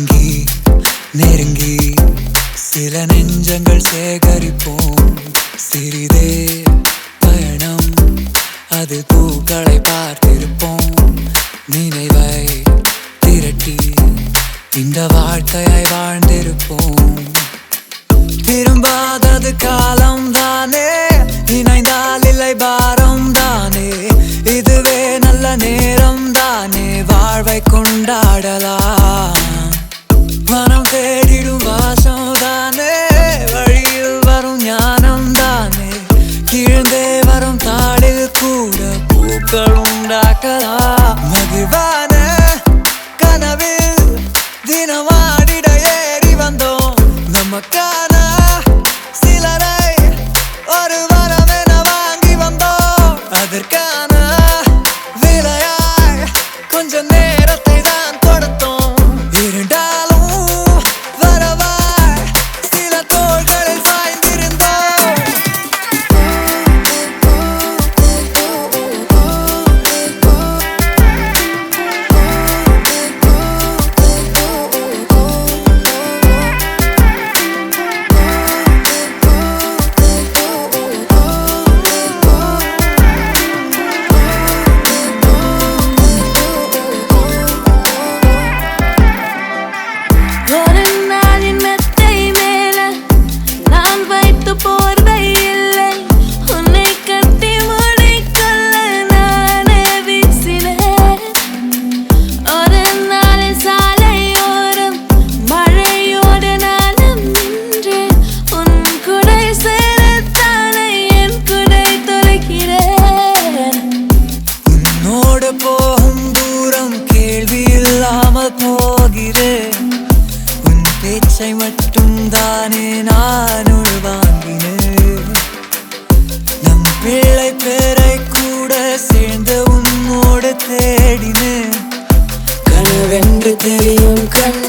நெருங்கி நெருங்கி சில நெஞ்சங்கள் சேகரிப்போம். சிறிதே பயணம், அது பூக்களை பார்த்திருப்போம். நினைவை திரட்டி இந்த வாழ்க்கையை வாழ்ந்திருப்போம். திரும்பாதது காலம் தானே, இணைந்தால் இல்லை பாரம் தானே. இதுவே நல்ல நேரம் தானே, வாழ்வை கொண்டாடலாம். மனம் தேடிடும் வாசம் தானே, வழியில் வரும் ஞானம் தானே. கீழ்ந்தே வரும் தாளில் கூட பூக்கள் உண்டாக்கலாம். மகிழ்வான கனவில் தினமாடிட ஏறி வந்தோம். நமக்கான சிலரை ஒரு வரமென வாங்கி வந்தோம். அதற்கான விலையாய் கொஞ்ச நேரத்தை தான் கொடுத்தோம். இருந்தாலும் வரவாய் சில தோள்களில் சாய்ந்திருந்தோம். ஒரு நாளின் மெத்தை மேல நான் வைத்து போர்வை இல்லை. உன்னை கட்டி முடிக்கொள்ள நானே வீசினேன். ஒரு நாளில் சாலையோரம் மழையோடு நானும் நின்றேன். உன் குடை சேரத்தானே என் குடை தொலைக்கிறேன். உன்னோடு போகும் தூரம் கேள்வி இல்லாமல் போகிறேன். உன் பேச்சை மட்டும் தானே நான் உள்வாங்கினேன். நம் பிள்ளை பேரை கூட சேர்ந்து உன்னோடு தேடினேன். கனவென்று தெரியும் கண்